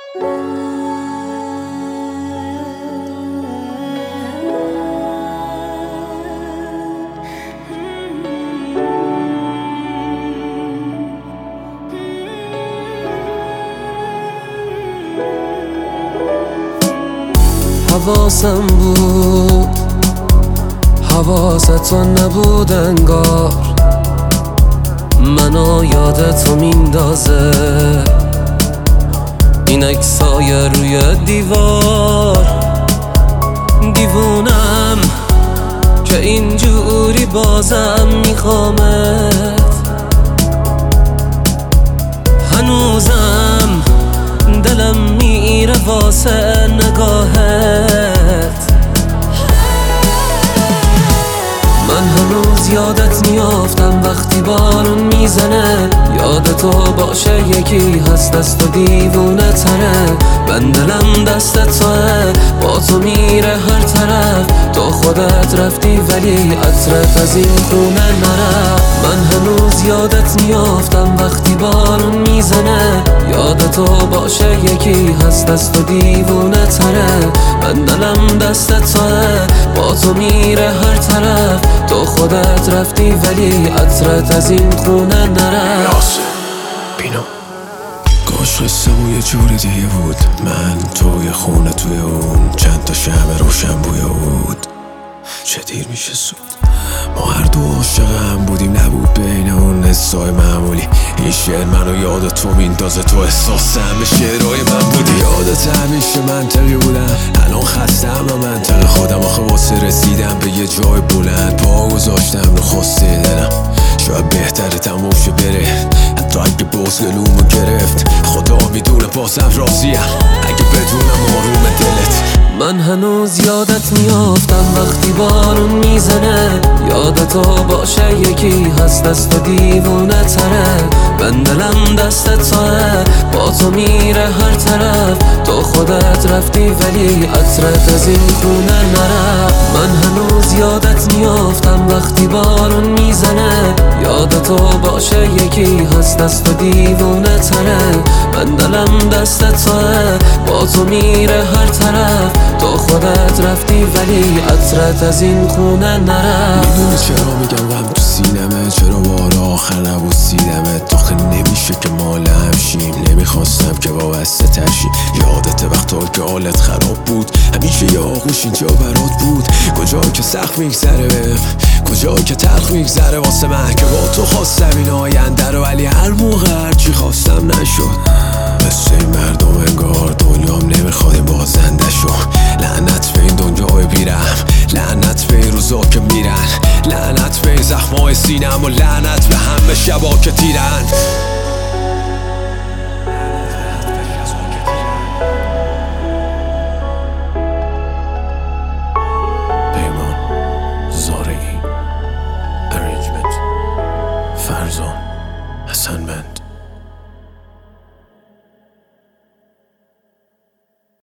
حواسم بود حواست تو نبود انگار، منو یادتو میندازه این عکسای روی دیوار. دیوونم که اینجوری بازم میخوامت، هنوزم دلم میره واسه نگاهت. من هنوز یادت میافتم وقتی بارون میزنه، یاد تو باشه یکی هست دست و دیوونه تره. من دلم دست توه، با تو میره هر طرف. تو خودت رفتی ولی عطرت از این خونه نره. من هنوز یادت میافتم وقتی بارون میزنه، یاد تو باشه یکی هست دست و دیوونه تره. من دلم دست توه، با تو میره هر طرف. تو خودت رفتی ولی عطرت از این خونه نره. پینو کاش قصه یه جور دیگه بود، من توی خونه توی اون چند تا شمع روشن بوی بود. چه دیر میشه زود، ما هر دو عاشق هم بودیم، نبود بین اون حسای معمولی. این شعر منو یاد تو میندازه، تو احساسم به شعرهای من بودی. یادت همیشه منطقی بودم، الان خستم و منطق خودم. آخه واسه رسیدم به یه جای بلند پا گذاشتم رو خواسته دلم. شاید بهتره تموم شه بره، حتی اگه باز گلومو گرفت. خدا میدونه بازم راضیم اگه بدونم آروم دلت. من هنوز یادت میافتم وقتی بارون میزنه، یاد تو باشه یکی هست دست و دیوونه تره. من دلم دست توه، با تو میره هر طرف. تو خودت رفتی ولی عطرت از این خونه نره. من هنوز یادت میافتم وقتی بارون میزنه، یاد تو باشه یکی هست دست و دیوونه تره. من دلم دست توه، با تو میره هر طرف. تو خودت رفتی ولی عطرت از این خونه نره. میدونی چرا میگم غم تو سینمه، چرا بار آخر نبود سیدمه. آخه نمیشه که مال همشیم، نمیخواستم که وابسته ترشی. یادت وقتا که حالت خراب بود، همیشه یه آغوش اینجا برات بود. کجا که سخت میگذره بهم، کجا که تلخ میگذره واسه من، که با تو خواستم این آینده رو ولی هر موقع هرچی خواستم نشد. مثل این مردم انگار دنیام نمیخواد این بازنده شو. لعنت به این دنیای بیرم، لعنت به این روزا که میرن، لعنت به این زخمای سینم و لعنت به همه شبا که تیرن. پیمان زارعی، ارنجمنت فرزان حسن بند.